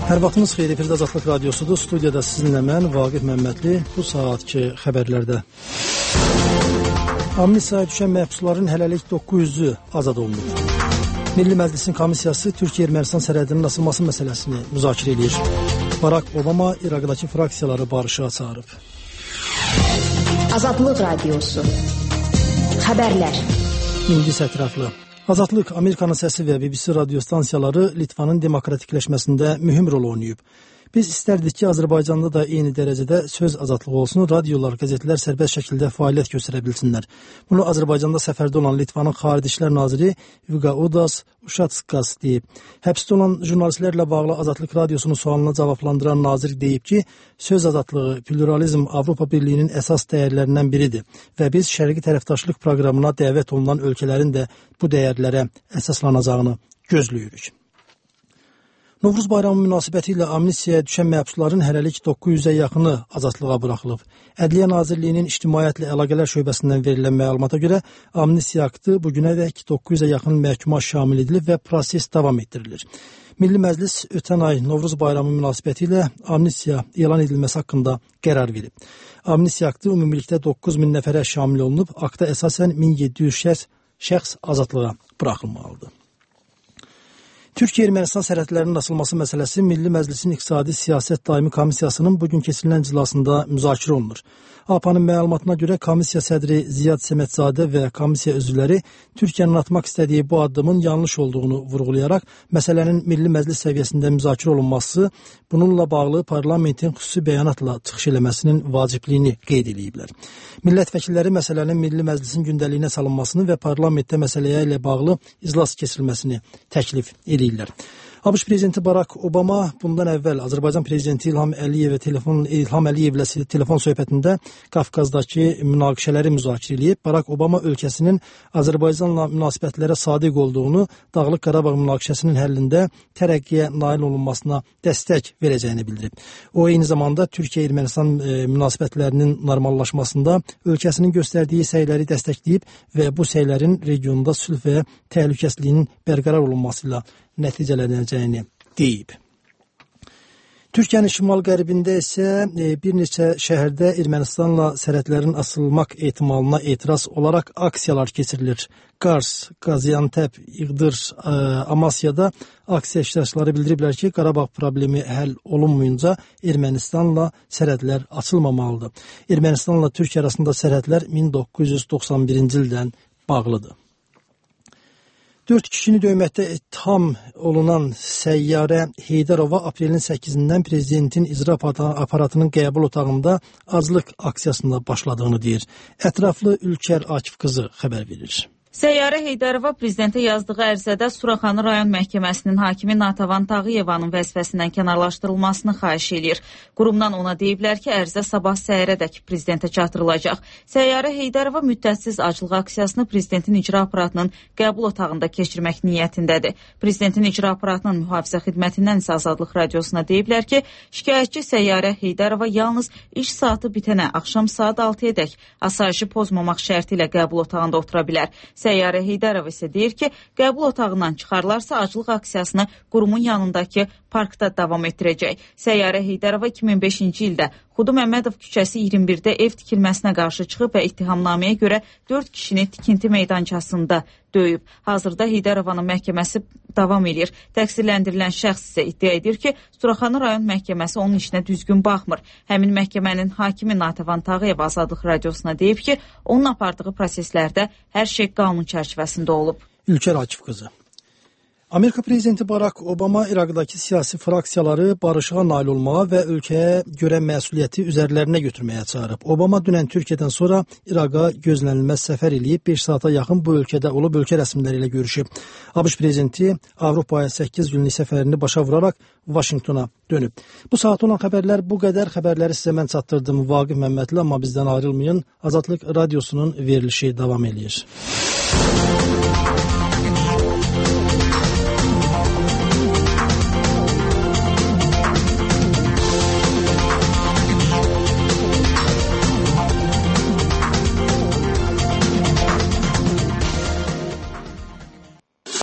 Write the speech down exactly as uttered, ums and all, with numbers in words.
Hər vaxtınız xeyir, efirdə Azadlıq Radiosudur. Studiyada sizinlə mən, Vaqif Məmmədli, bu saatki xəbərlərdə. Amnistiyaya düşən məhbusların hələlik doqquz yüzü azad olunur. Milli Məclisin komissiyası Türkiyə-Ermənistan sərhədinin açılması məsələsini müzakirə edir. Barak Obama İraqdakı fraksiyaları barışığa çağırıb. Azadlıq Radiosu. Xəbərlər. İndi isə ətraflı. Azadlıq Amerikanın səsi və B B C radio stansiyaları Litvanın demokratikləşməsində mühüm rol oynayıb. Biz istərdik ki, Azərbaycanda da eyni dərəcədə söz azadlığı olsun, radiolar, qəzetlər sərbəst şəkildə fəaliyyət göstərə bilsinlər. Bunu Azərbaycanda səfərdə olan Litvanın Xarici İşlər naziri Vigaudas Ušackas deyib. Həbsdə olan jurnalistlərlə bağlı Azadlıq Radiosunun sualına cavablandıran nazir deyib ki, söz azadlığı, pluralizm Avropa Birliyinin əsas dəyərlərindən biridir və biz şərqi tərəfdaşlıq proqramına dəvət olunan ölkələrin də bu dəyərlərə əsaslanacağını gözləyirik. Novruz bayramı münasibəti ilə amnistiyaya düşən məhbusların hələlik doqquz yüzə yaxını azadlığa buraxılıb. Ədliyyə Nazirliyinin İctimaiyyətlə Əlaqələr şöbəsindən verilən məlumata görə amnistiya aktı bugünədək doqquz yüzə yaxın məhkuma şamil edilib və proses davam etdirilir. Milli Məclis ötən ay Novruz bayramı münasibəti ilə amnistiya elan edilməsi haqqında qərar verib. Amnistiya aktı ümumilikdə doqquz min nəfərə şamil olunub, akta əsasən min yeddi yüz şəxs, şəxs azadlığa buraxılmalıdır. Türkiyə-Ermənistan sərhədlərinin açılması məsələsi Milli Məclisin İqtisadi Siyasət Daimi Komissiyasının bugün keçirilən iclasında müzakirə olunur. A P A-nın məlumatına görə komissiya sədri Ziyad Səmədzadə və komissiya üzvləri Türkiyənin atmaq istədiyi bu addımın yanlış olduğunu vurğulayaraq məsələnin Milli Məclis səviyyəsində müzakirə olunması, bununla bağlı parlamentin xüsusi bəyanatla çıxış eləməsinin vacibliyini qeyd ediblər. Millət vəkilləri məsələnin Milli Məclisin gündəliyinə salınmasını və parlamentdə məsələyə ilə bağlı iclas keçirilməsini təklif edirlər. ABŞ prezidenti Barak Obama bundan əvvəl Azərbaycan prezidenti İlham Əliyevə telefon İlham Əliyevlə telefon söhbətində Qafqazdakı münaqişələri müzakirə edib. Barak Obama ölkəsinin Azərbaycanla münasibətlərə sadiq olduğunu, Dağlıq Qarabağ münaqişəsinin həllində tərəqqiyə nail olunmasına dəstək verəcəyini bildirib. O eyni zamanda Türkiyə-Ermənistan e, münasibətlərinin normallaşmasında ölkəsinin göstərdiyi səyləri dəstəkləyib və bu səylərin regionda sülh və təhlükəsizliyin bərqərar olunması ilə nəticələnəcəyini deyib. Türkiyənin şimal-qərbində isə bir neçə şəhərdə Ermənistanla sərhədlərin açılmaq ehtimalına etiraz olaraq aksiyalar keçirilir. Qars, Qaziantep, İğdır, Amasyada aksiya iştirakçıları bildiriblər ki, Qarabağ problemi həll olunmayınca Ermənistanla sərhədlər açılmamalıdır. Ermənistanla Türkiyə arasında sərhədlər min doqquz yüz doxsan birinci ildən bağlıdır. Dörd kişini döyməkdə ittiham olunan Səyyarə Heydərova aprelin səkkizindən prezidentin icra aparatının qəbul otağında aclıq aksiyasında başladığını deyir. Ətraflı Ülkər Akif qızı xəbər verir. Səyyarə Heydərova prezidentə yazdığı ərizədə Suraxanı rayon məhkəməsinin hakimi Natavan Tağıyevanın vəzifəsindən kənarlaşdırılmasını xahiş edir. Qurumdan ona deyiblər ki, ərizə sabah səhərədək prezidentə çatdırılacaq. Səyyarə Heydərova müddətsiz aclıq aksiyasını prezidentin icra aparatının qəbul otağında keçirmək niyyətindədir. Prezidentin icra aparatının mühafizə xidmətindən isə Azadlıq Radiosuna deyiblər ki, şikayətçi Səyyarə Heydərova yalnız iş saatı bitənə axşam saat altıya-dək asayişi pozmamaq şərti ilə qəbul otağında otura bilər. Səyyarə Heydərov isə deyir ki, qəbul otağından çıxarlarsa aclıq aksiyasını qurumun yanındakı parkda davam etdirəcək. Səyyarə Heydərova iki min beşinci ildə Xudu Məmmədov küçəsi iyirmi birdə ev tikilməsinə qarşı çıxıb və ittihamnaməyə görə dörd kişini tikinti meydançasında döyüb. Hazırda Heydərovanın məhkəməsi davam edir. Təqsirləndirilən şəxs isə iddia edir ki, Suraxanı rayon məhkəməsi onun işinə düzgün baxmır. Həmin məhkəmənin hakimi Natavan Tağıyev Azadlıq Radiosuna deyib ki, onun apardığı proseslərdə hər şey qanun çərçivəsində olub. Ülkər Akif qızı. Amerika prezidenti Barak Obama İraqdakı siyasi fraksiyaları barışığa nail olmağa və ölkəyə görə məsuliyyəti üzərlərinə götürməyə çağırıb. Obama dünən Türkiyədən sonra İraqa gözlənilməz səfər eləyib, beş saata yaxın bu ölkədə olub ölkə rəsmiləri ilə görüşüb. ABŞ prezidenti Avropaya səkkiz günlük səfərini başa vuraraq Vaşinqtona dönüb. Bu saat olan xəbərlər bu qədər. Xəbərləri sizə mən çatdırdım Vaqif Məmmədli, amma bizdən ayrılmayın. Azadlıq Radiosunun verilişi davam eləyir.